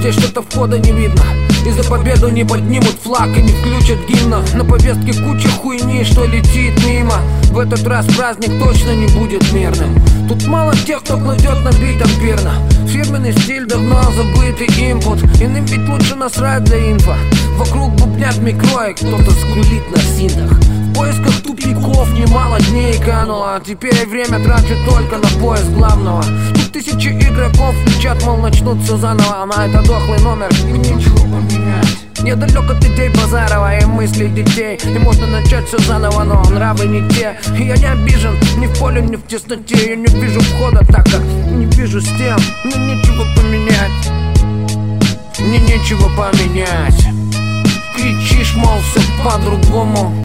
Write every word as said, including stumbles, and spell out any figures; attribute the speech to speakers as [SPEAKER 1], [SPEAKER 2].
[SPEAKER 1] здесь что-то входа не видно. И за победу не поднимут флаг и не включат гимна. На повестке куча хуйни, что летит мимо. В этот раз праздник точно не будет мирным. Тут мало тех, кто кладет на бит ампирно. Фирменный стиль давно забытый импут. Иным ведь лучше насрать для инфа. Вокруг бубнят микро и кто-то скулит на синтах. В поисках тупиков немало дней кануло. Теперь время трачу только на поиск главного. Тут тысячи игроков кричат, мол, начнутся заново. На это дохлый номер и ничего поменять. Недалек от идей Базарова и мыслей детей. И можно начать все заново, но нравы не те. И я не обижен ни в поле, ни в тесноте. Я не вижу входа, так как не вижу стен. Мне нечего поменять. Мне нечего поменять. Кричишь, мол, все по-другому.